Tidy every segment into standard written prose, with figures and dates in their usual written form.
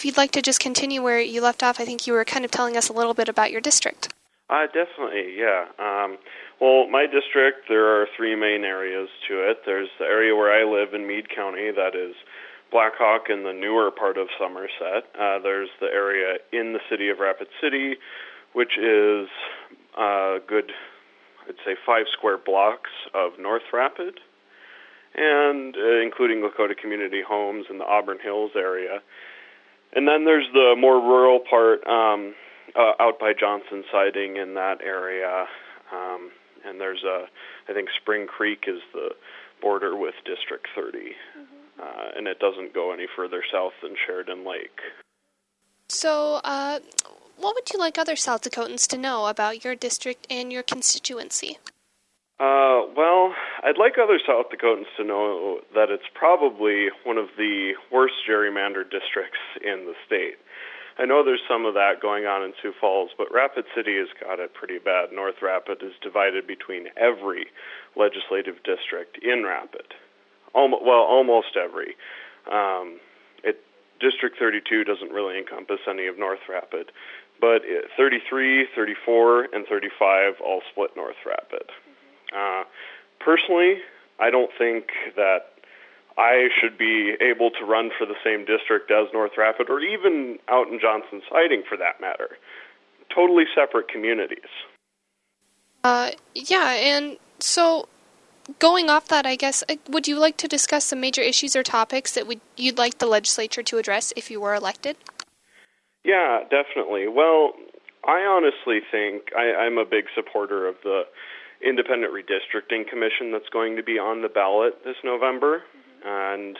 if you'd like to just continue where you left off, I think you were kind of telling us a little bit about your district. Definitely, yeah. Well, my district, there are three main areas to it. There's the area where I live in Meade County, that is Blackhawk and the newer part of Somerset. There's the area in the city of Rapid City, which is a good, I'd say, 5 square blocks of North Rapid, and including Lakota Community Homes in the Auburn Hills area. And then there's the more rural part out by Johnson Siding in that area. And there's I think Spring Creek is the border with District 30. And it doesn't go any further south than Sheridan Lake. So, what would you like other South Dakotans to know about your district and your constituency? Well, I'd like other South Dakotans to know that it's probably one of the worst gerrymandered districts in the state. I know there's some of that going on in Sioux Falls, but Rapid City has got it pretty bad. North Rapid is divided between every legislative district in Rapid. Almost every. District 32 doesn't really encompass any of North Rapid, but 33, 34, and 35 all split North Rapid. Personally, I don't think that I should be able to run for the same district as North Rapid, or even out in Johnson Siding for that matter. Totally separate communities. Yeah, and so going off that, I guess, would you like to discuss some major issues or topics that you'd like the legislature to address if you were elected? Yeah, definitely. Well, I honestly think I'm a big supporter of the Independent Redistricting Commission that's going to be on the ballot this November. And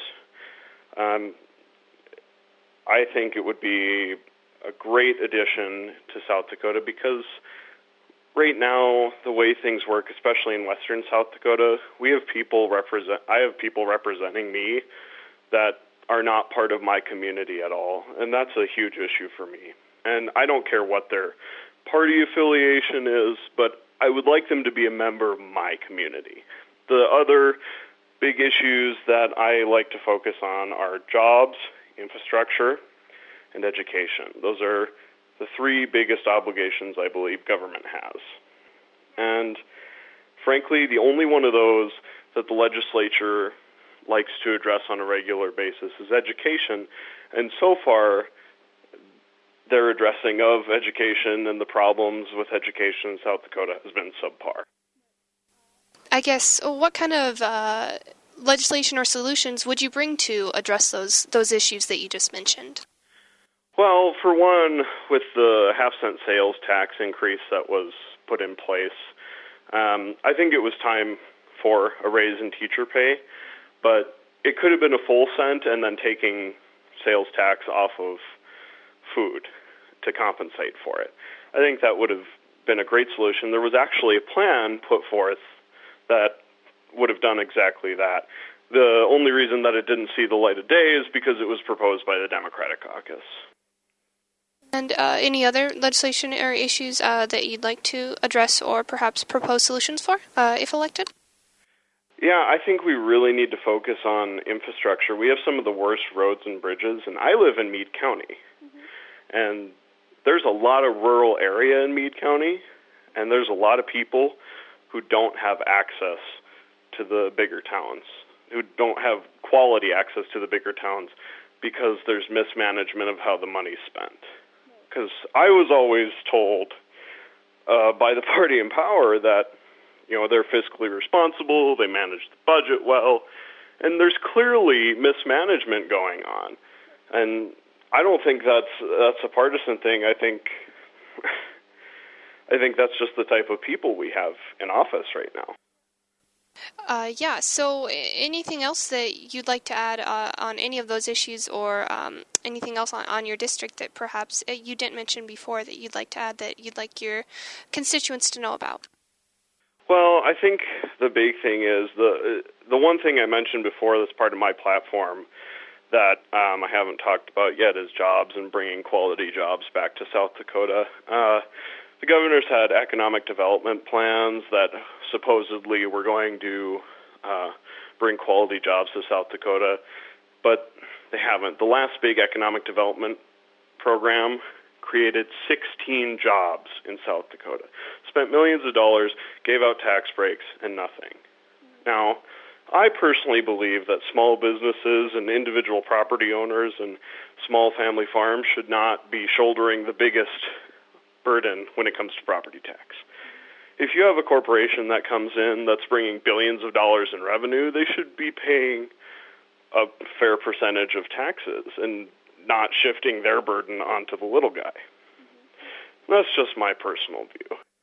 I think it would be a great addition to South Dakota because right now, the way things work, especially in western South Dakota, I have people representing me that are not part of my community at all, and that's a huge issue for me. And I don't care what their party affiliation is, but I would like them to be a member of my community. The other big issues that I like to focus on are jobs, infrastructure, and education. Those are the three biggest obligations I believe government has. And frankly, the only one of those that the legislature likes to address on a regular basis is education. And so far, their addressing of education and the problems with education in South Dakota has been subpar. I guess, what kind of legislation or solutions would you bring to address those issues that you just mentioned? Well, for one, with the half-cent sales tax increase that was put in place, I think it was time for a raise in teacher pay, but it could have been a full cent and then taking sales tax off of food to compensate for it. I think that would have been a great solution. There was actually a plan put forth that would have done exactly that. The only reason that it didn't see the light of day is because it was proposed by the Democratic caucus. And any other legislation or issues that you'd like to address or perhaps propose solutions for, if elected? Yeah, I think we really need to focus on infrastructure. We have some of the worst roads and bridges, and I live in Meade County. And there's a lot of rural area in Meade County, and there's a lot of people who don't have access to the bigger towns, who don't have quality access to the bigger towns because there's mismanagement of how the money's spent. Because I was always told by the party in power that, they're fiscally responsible, they manage the budget well, and there's clearly mismanagement going on. And I don't think that's a partisan thing. I think that's just the type of people we have in office right now. Yeah, so anything else that you'd like to add on any of those issues or anything else on your district that perhaps you didn't mention before that you'd like to add that you'd like your constituents to know about? Well, I think the big thing is the one thing I mentioned before that's part of my platform that I haven't talked about yet is jobs and bringing quality jobs back to South Dakota. The governor's had economic development plans that supposedly were going to bring quality jobs to South Dakota, but they haven't. The last big economic development program created 16 jobs in South Dakota, spent millions of dollars, gave out tax breaks, and nothing. Now, I personally believe that small businesses and individual property owners and small family farms should not be shouldering the biggest burden when it comes to property tax. If you have a corporation that comes in that's bringing billions of dollars in revenue, they should be paying a fair percentage of taxes and not shifting their burden onto the little guy. That's just my personal view.